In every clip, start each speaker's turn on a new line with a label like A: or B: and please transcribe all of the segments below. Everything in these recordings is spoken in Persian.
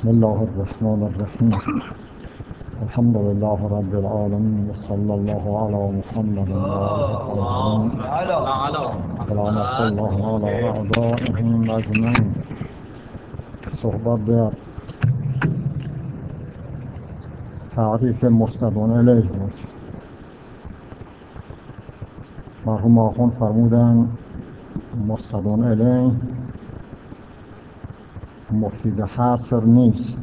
A: بسم الله الرحمن الرحیم. الحمد لله رب العالمین و صلی الله علی محمد و آله الطاهرین و لعنة الله علی اعدائهم اجمعین. صحبت در تعریف مسند الیه بود. مرحوم آخوند فرمودن مسند الیه مفید حصر نیست.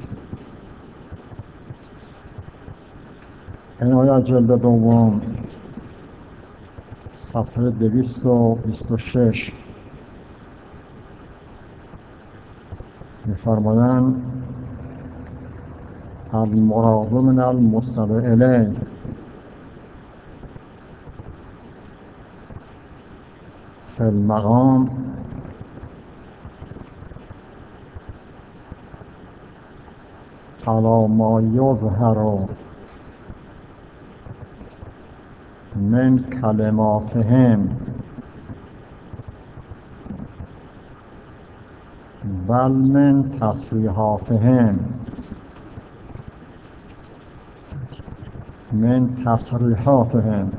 A: عنایت جلد دوم صفحه 226 می‌فرمایند المراد من المسند الیه فی المقام علی ما یظهر من کلماتهم بل من تصریحاتهم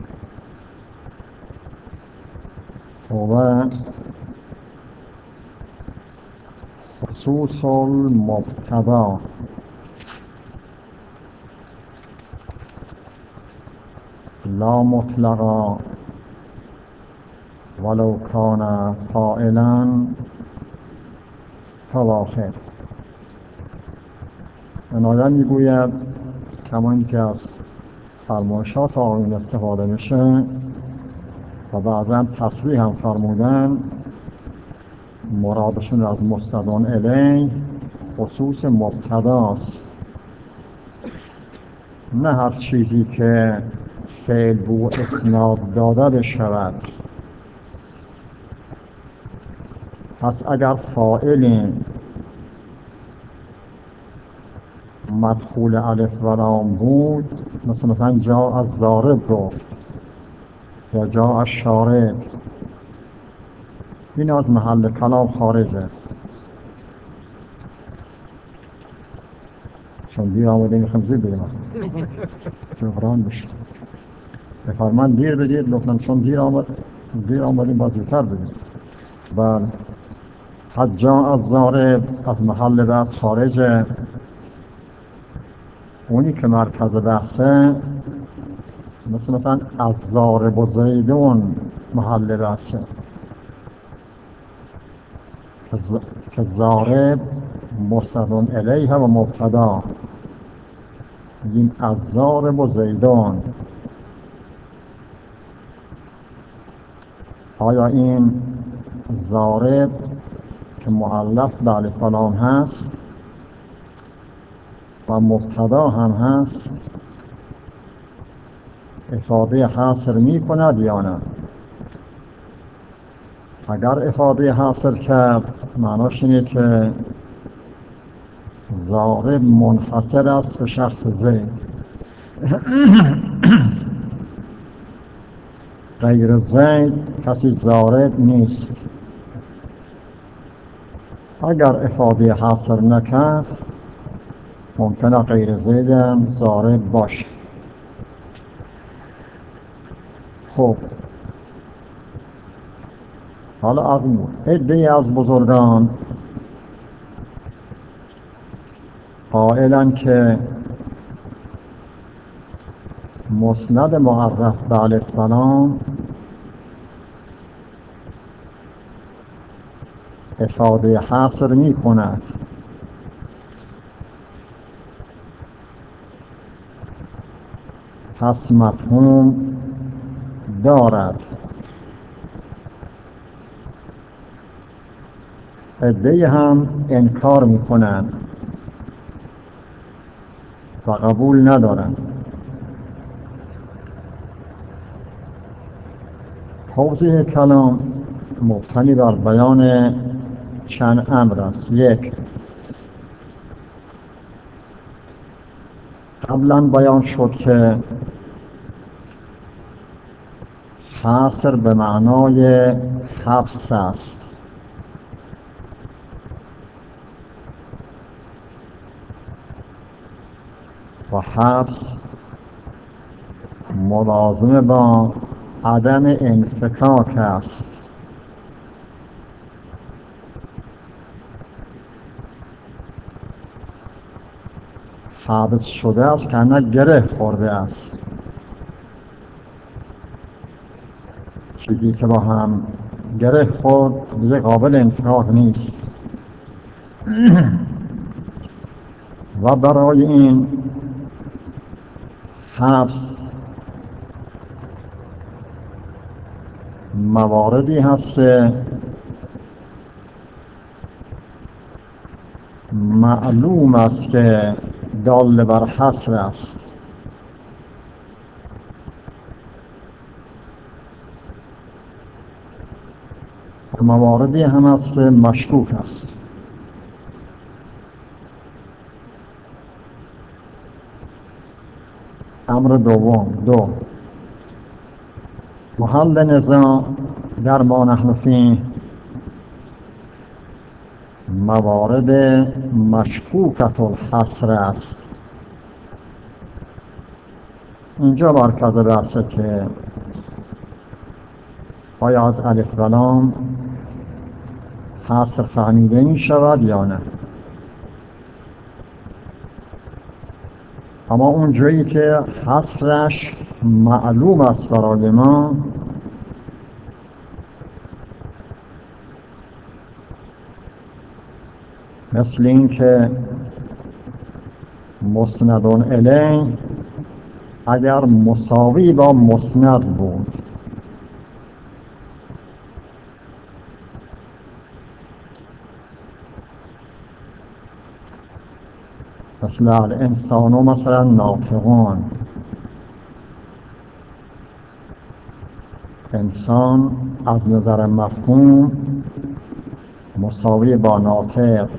A: و خصوص المبتدا لا مطلقا ولو کان قائلا فواخر. عنایت میگوید کما اینکه از فرمایشات آقایون استفاده میشه و بعضا تصریح هم فرمودن، مرادشون از مسند الیه خصوص مبتداست، نه هر چیزی که فعل بو اسناد داده بشود. پس اگر فاعل مدخول الف و لام بود، مثلا جاء الضارب گفت یا جاء الشارب، این از محل کلام خارجه، چون دیر آمده میخوام زیر بگیم جبران بشه. بفرمان دیر بگید، لطفاً چون دیر آمدیم باید زودتر بگیم. بله، قد جاء الضارب از محل بحث خارجه. اونی که مرکز بحثه مثلا الضارب و زیدون محل بحثه که ضارب مسند الیه و مبتدا، این الضارب و زیدون. آیا این ضارب که مؤلف به الف و لام هست و مبتدا هم هست افاده حاصر می کند یا نه؟ اگر افاده حاصر کرد معناش اینه که ضارب منحصر است به شخص زید، غیر زید کسی ضارب نیست. اگر افاده حاصر نکرد ممکنه غیر زید هم ضارب باشه. خب حالا از عده‌ای از بزرگان قائلن که مسند معرف به الف و لام افاده حصر می کند، پس مفهوم دارد. عده‌ای هم انکار می کنند و قبول ندارند. توضیح کلام مبتنی بر بیان چند امر است. یک، قبلا بیان شد که حصر به معنای حبس است. و حبس ملازم با عدم انفکاک است. حبس شده است که نه گره خورده است. چیزی که با هم گره خورد دیگه قابل انفکاک نیست. و برای این حبس مواردی هست که معلوم است که دال بر حصر است. مواردی هم است که مشکوک است. امر دوم دو محل نزاع در ما نحن فیه موارد مشکوکت الحصر است. اینجا مرکز بحثه که آیا از الف و لام حصر فهمیده می شود یا نه. اما اون جایی که حصرش معلوم است برای ما، مثل این که مسند الیه اگر مساوی با مسند بود، مثل الانسان و مثلا ناطقون، انسان از نظر مفهوم مساوی با ناطق،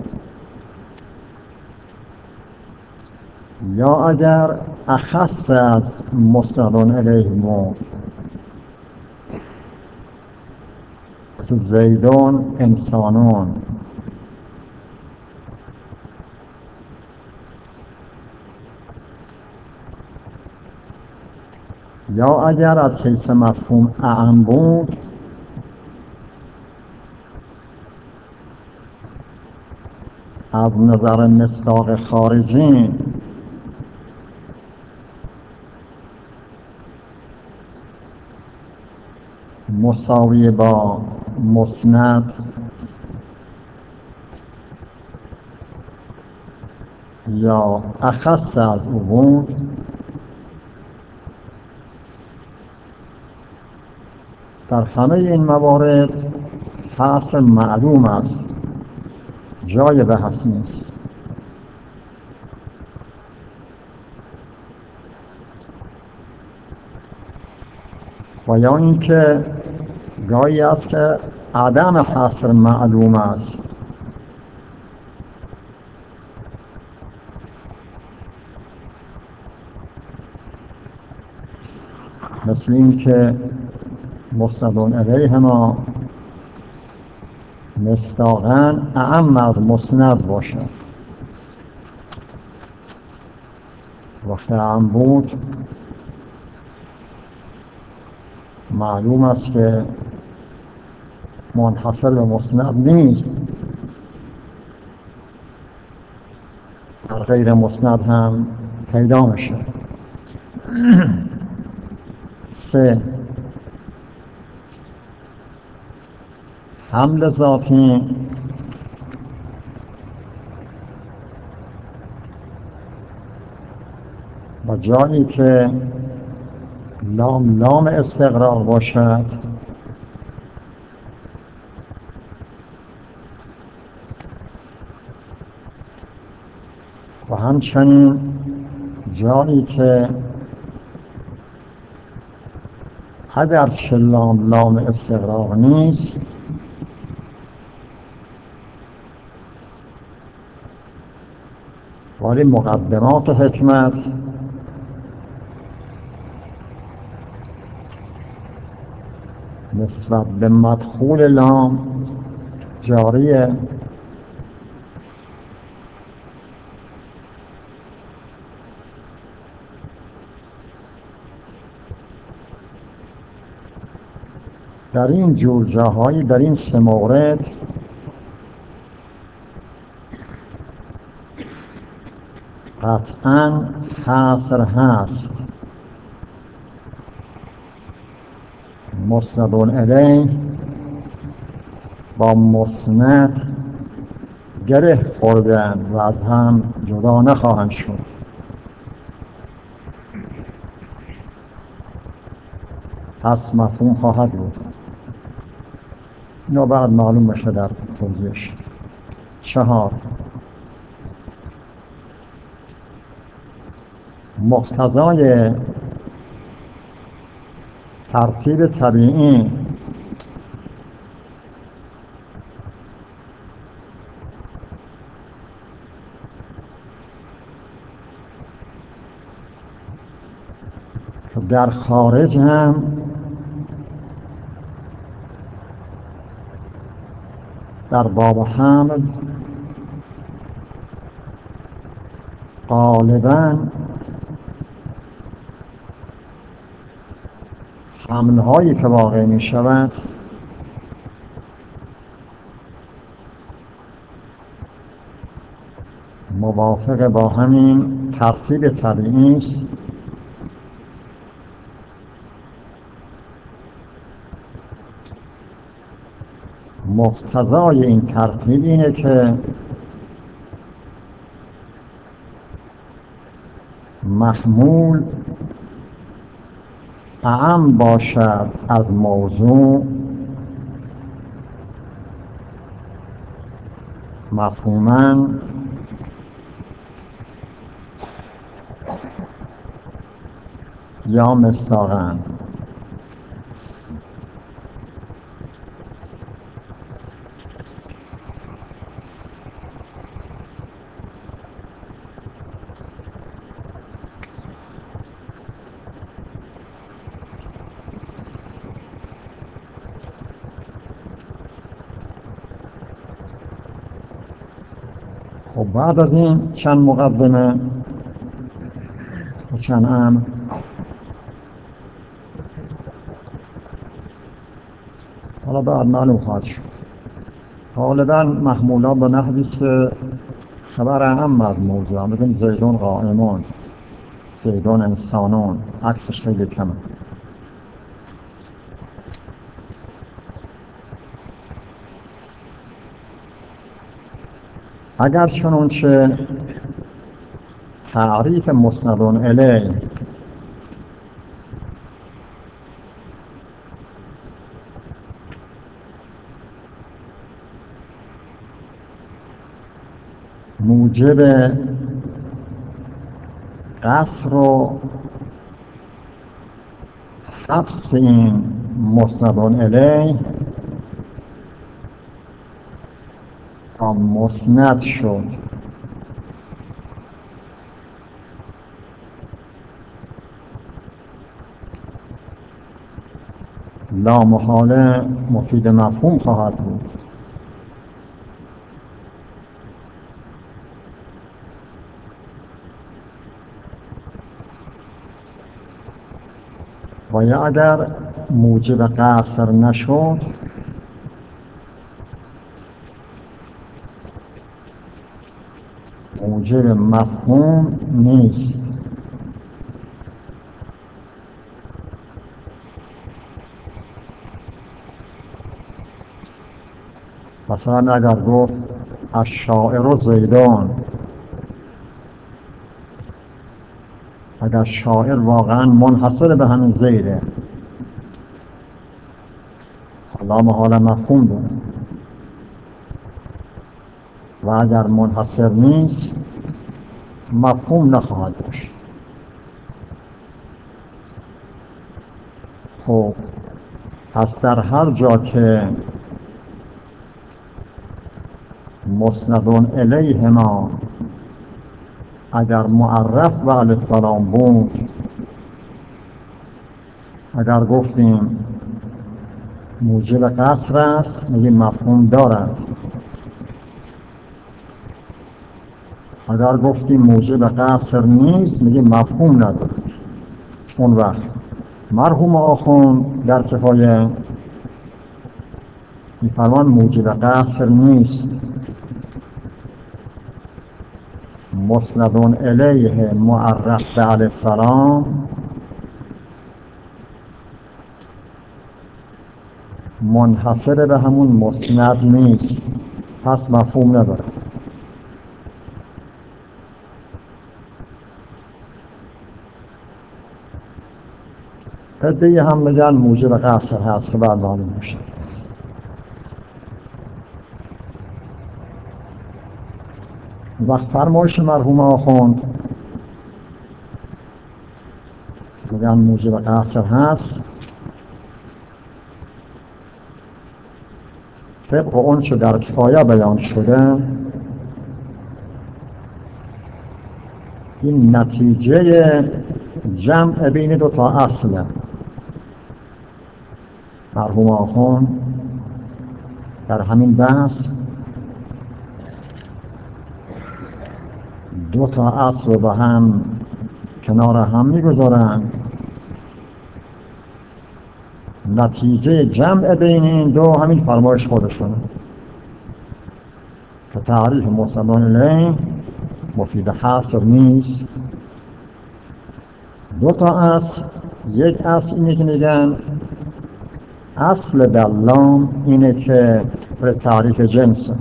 A: یا اگر اخص از مسند الیه بود، مثل زیدون انسانون، یا اگر از حیث مفهوم اعم بود، از نظر مصداق خارجی مساوی با مسند یا اخص از او بود، در همه این موارد حصر معلوم است، جای بحث نیست. و یا اینکه گاهی است که عدم حصر معلوم است، مثل این که مسند الیه ما مصداقاً اعم از مسند باشد. وقتی اعم بود معلوم است که منحصر به مسند نیست، در غیر مسند هم پیدا میشه. 3 حمل ذاتی و جایی که لام استقرار باشد و همچنین جایی که اگرچه لام استقرار نیست ولی مقدمات حکمت نسبت به مدخول لام جاریه. در این جورجاهایی، در این سه مورد قطعاً حصر هست. مسند الیه با مسند گره خوردن و از هم جدا نخواهند شد. پس مفهوم خواهد بود. اینو بعد معلوم بشه در توضیحش. 4. مقتضای ترتیب طبیعی در خارج هم در باب حمل غالباً حمل‌هایی که واقع می شود موافق با همین ترتیب طبیعی است مقتضای این ترتیب اینه که محمول اعم باشد از موضوع مفهوماً یا مصداقاً. خب بعد از این چند مقدمه و چند امر حالا بعد معلوم خواهد شد. غالباً محمولا به نحوی است که خبر اعم از موضوع هم بگیم زیدون قائمون، زیدون انسانون، عکسش خیلی کمه. اگر چنانچه تعریف مسند الیه موجب قصر و حبس این مسند الیه تا مسند شد لا محاله مفید مفهوم خواهد بود. و یا اگر موجب قصر نشد موجب مفهوم نیست. مثلا اگر گفت الشاعر زیدان، اگر شاعر واقعا منحصر به همین زیده لا محاله مفهوم داره، و اگر منحصر نیست مفهوم نخواهد داشت. خب پس در هر جا که مسند الیه ما اگر معرف به الف و لام بود، اگر گفتیم موجب قصر است میگه مفهوم دارد، اگر گفتیم موجب قصر نیست میگه مفهوم ندارد. اون وقت مرحوم آخوند در کفایه میفرمان موجب قصر نیست. مسند الیه معرف به الف لام منحصر به همون مسند نیست، پس مفهوم نداره. عده‌ای هم میگن موجب قصر هست که بعد معلوم میشه. وقت فرمایش مرحوم آخوند میگن موجب قصر هست، طبق اون چه در کفایه بیان شده این نتیجه جمع بین دو تا اصله. مرحوم آخوند در همین بحث دو تا اصل رو با هم کنار هم میگذارن. نتیجه جمع بین این دو همین فرمایش خودشونه که تعریف مسند الیه مفید حصر نیست. دو تا اصل، یک اصل اینه که میگن اصل در لام اینه که به تعریف جنس،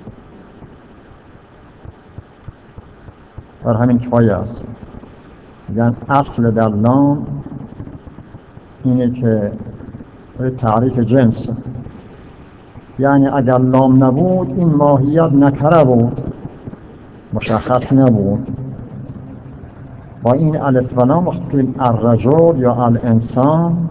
A: بر همین کفایه است. میگن اصل در لام اینه که به تعریف جنس، یعنی اگر لام نبود این ماهیت نکره بود، مشخص نبود. با این الف و لام وقتی الرجل یا الانسان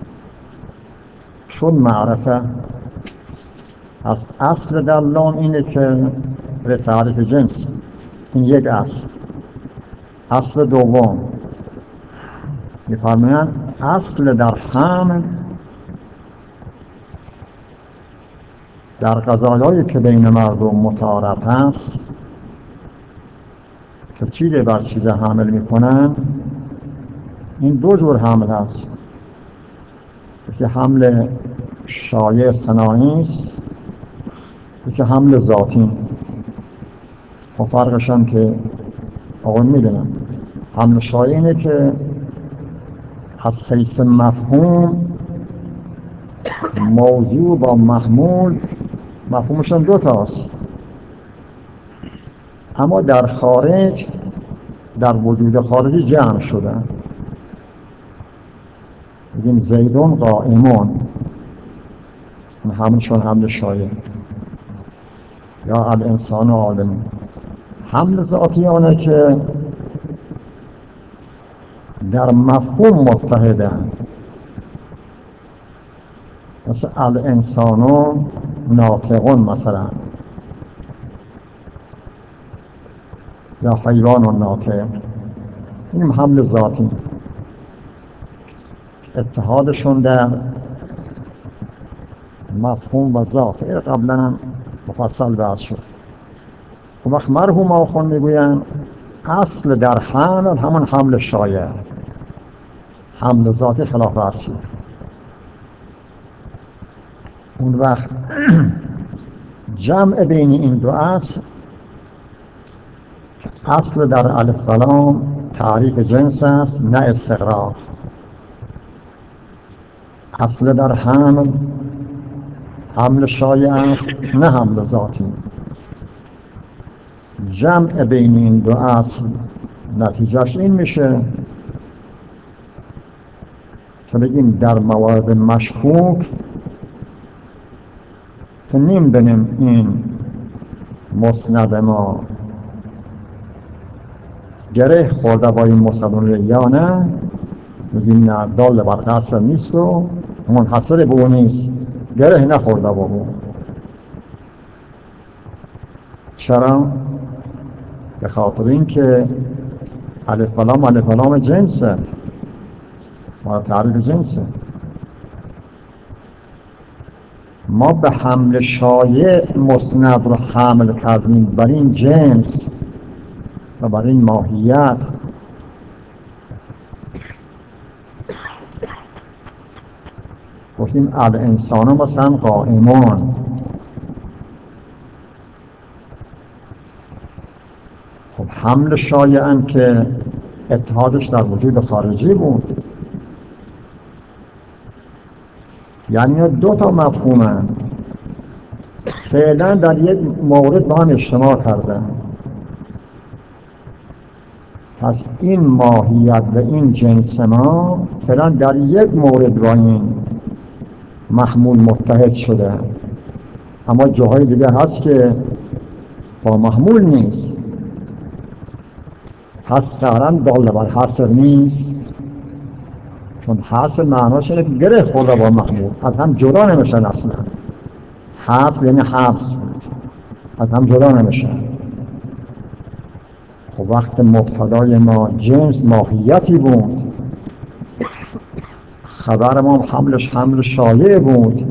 A: شد معرفه. از اصل در لام اینه که به تعریف جنس، این یک اصل. اصل دوم می‌فرمایند اصل در حمل در قضایایی که بین مردم متعارف هست که چیز بر چیز حمل میکنن، این دو جور حمل هست. یکی حمل شایع صناعی است، یکی حمل ذاتی. و فرقش هم که آقا میدونم حمل شایع اینه که از حیث مفهوم موضوع با محمول مفهومش هم دو تاست، اما در خارج در وجود خارجی جمع شدن. بگیم زیدون قائمون، همونشون حمل شایع، یا الانسان عالم. حمل ذاتی آنه که در مفهوم متحدن، مثل الانسان ناطقون مثلا، یا حیوان ناطق. این حمل ذاتی اتحادشون در مفهوم و ذات قبلا هم مفصل بحث شد. و وقت مرحوم آخوان میگوین اصل در حمل همون حمل شایع، حمل ذاتی خلاف اصل. اون وقت جمع بین این دو اصل، اصل در الف و لام تعریف جنس است نه استغراق. اصل در حمل حمل شایع است نه حمل ذاتی. جمع بین این دو اصل نتیجهش این میشه که بگیم در موارد مشکوک که نمی‌دونیم این مسند ما گره خورده با این مسند یا نه، میگیم نه، دال بر قصر نیست و منحصر به اون نیست، گره نخورده با اون. چرا؟ به خاطر اینکه الف و لام جنسه، ما تعریف جنسه. ما به حمل شایع مسند رو حمل کردیم بر این جنس و بر این ماهیت. گفتیم الانسان مثلا قائمان. خب حمل شایعاً که اتحادش در وجود خارجی بود، یعنی دو تا مفهومن فعلا در یک مورد با هم اجتماع کردن. پس این ماهیت و این جنس ما فعلا در یک مورد با این محمول متحد شده، اما جاهای دیگه هست که با محمول نیست. پس قهرن داله بر حصر نیست، چون حصر معناش اینه که گره خورده با محمول، از هم جدا نمیشن. اصلا حصر یعنی حبس، از هم جدا نمیشن. خب وقت مبتدای ما جنس ماهیتی بود، خبر ما حملش حمل شایع بود،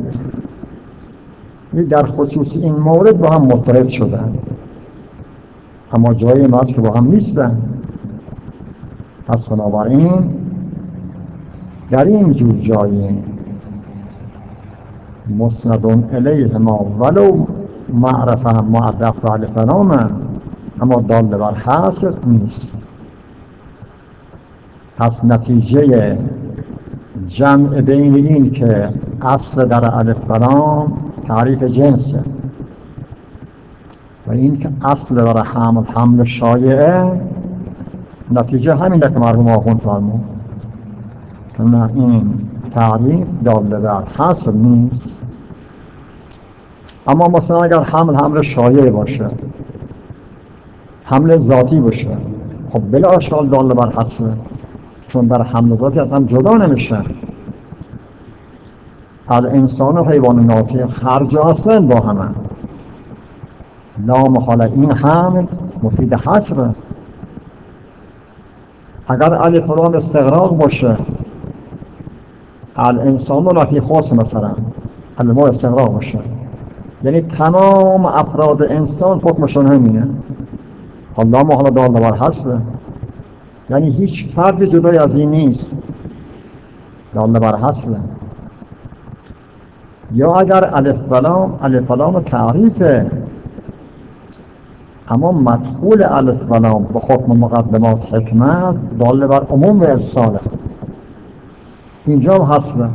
A: در خصوص این مورد با هم متحد شدن، اما جای ما هست که با هم نیستن. پس بنابراین در این جور جایی مسند الیه ما ولو معرفه معرف و الفنامه، اما دال بر حصر نیست. پس نتیجه جمع بین این که اصل در الف بلام تعریف جنسه و این که اصل در حمل شایعه، نتیجه همینه که مرحوم آخوند فرمود که نه، این تعریف دال بر حصر نیست. اما مثلا اگر حمل شایع باشه، حمل ذاتی باشه، خب بلا اشکال دال بر حصر، چون در حمل ذاتی از هم جدا نمیشه. الانسان و حیوان ناطق هر جا هستن با همه، لا محاله این حمل مفید حصره. اگر الف لام استغراق باشه، الانسان و لفی خاص مثلا الف لام استغراق باشه، یعنی تمام افراد انسان حکمشون همینه، لا محاله دال بر حصره، یعنی هیچ فرد جدای از این نیست، دال بر حصره. یا اگر الف لام تعریفه، اما مدخول الف لام به حکم مقدمات حکمت دال بر عموم و ارساله، اینجا حصره.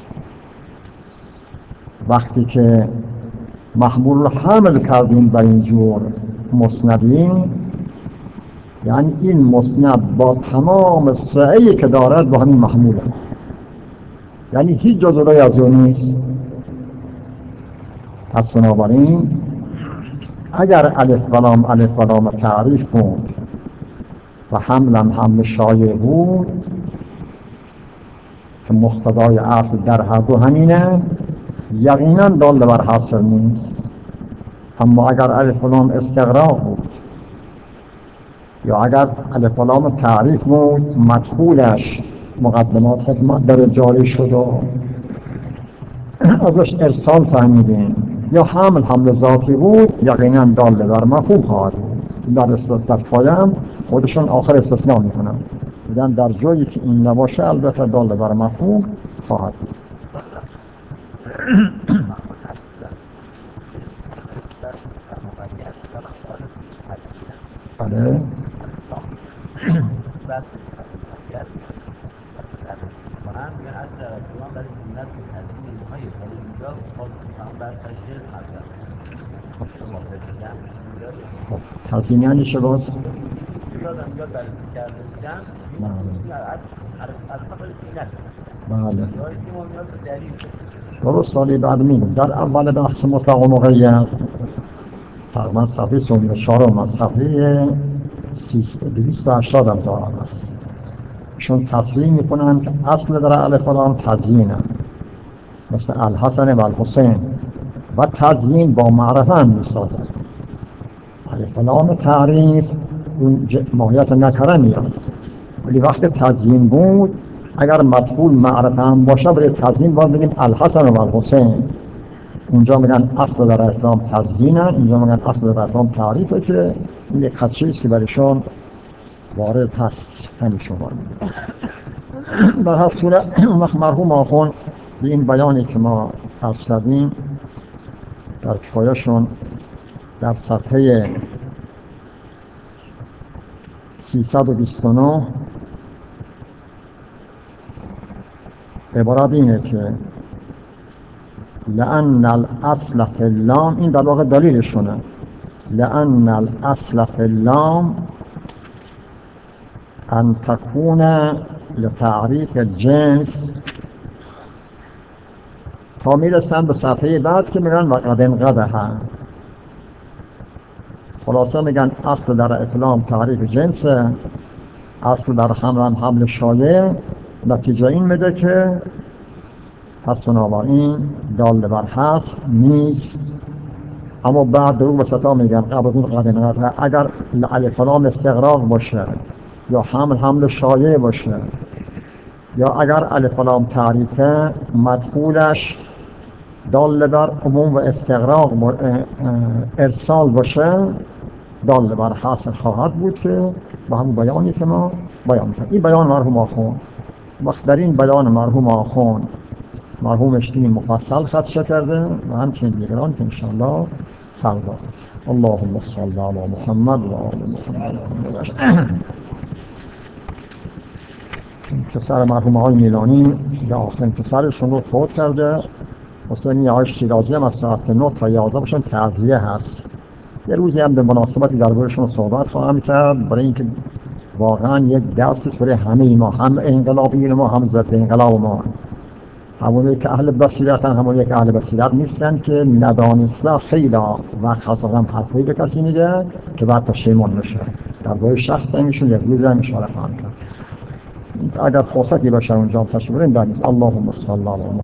A: وقتی که محمول حمل کردیم بر اینجور مسندین، یعنی این مسند با تمام سعی که دارد با همین محموله، یعنی هیچ جا جدای از اون نیست. پس بنابراین اگر الف لام تعریف بود و حمل شایع بود که مقتضای اصل در هر دو همینه، یقینا دال بر حصر نیست. اما اگر الف لام استغراق بود یا اگر الف لام تعریف بود مدخولش مقدمات حکمت در جاری شد و ازش ارسال فهمیدیم، یا حمل ذاتی بود، یقینا دال بر مفهوم خواهد بود. در فایم خودشون آخر استثناء میکنن، میگن در جایی که این نباشه البته دال بر مفهوم خواهد بود. بله. تزیین یعنی چه باز؟ بله. درست سالی بعد میگم در اول بحث مطلق و مقید تقریبا صفحه 34 از صفحه 280 هم دارم است، چون تصریح میکنن که اصل در الف لام تزیینه، مثل الحسن و الحسین، و تزیین با معرفه هم میسازد. الف لام تعریف اون ماهیت نکره میاد، ولی وقت تزیین بود اگر مدخول معرفه هم باشه برای تزیین باید بگیم الحسن و الحسین. اونجا میگن اصل در اسلام تزیینه، اینجا میگن اصل در اسلام تعریفه، که این یک خدشه است که برایشون وارد هست همین شما. در هر صورت مرحوم آخوند به این بیانی که ما عرض کردیم در کفایه‌شون در صفحه 329 عبارت اینه که لأن الاصل فی اللام، این در واقع دلیلشونه، لأن الاصل فی اللام ان تكون لتعریف الجنس، تا میرسن به صفحه بعد که میگن وقد انقدح. خلاصه میگن اصل در افلام تعریف جنسه، اصل در حمل شایع، نتیجه این میده که پس بنابراین دال بر حذف نیست. اما بعد در اون وسطا میگن قبل از اون قد انقدح اگر الفلام استغراق باشه یا حمل شایع باشه یا اگر الفلام تعریفه مدخولش دال بر عموم و استغراق ارسال باشه، دال بر حاصل خواهد بود که با همون بیانی که ما بیان کردیم. این بیان مرحوم آخوند، وقت در این بیان مرحوم آخوند مرحوم اشتینی مفصل خدشه کرده و همچنین دیگران که انشاءالله فردا. اللهم صل علی محمد و آل محمد. پسر مرحوم آقای میلانی یا آخرین پسرشون رو فوت کرده. حسینی آقای شیرازی هم از ساعت 9 تا 11 باشن تعزیه هست. یه روزی هم به مناسبتی دربارشون صحبت خواهم کرد، برای اینکه واقعا یک درسی است برای همه ما، هم انقلابیین ما هم ضد انقلاب ما، همونی که اهل بصیرتن همونی که اهل بصیرت نیستن، که ندانسته خیلی وقت خواستم حرفی به کسی میگه که بعد پشیمون میشه. درباره شخص ایشون یک روز هم اشاره خواهم کرد. اگر فرصتی باشه اونجا تشریف بریم. اللهم صل علی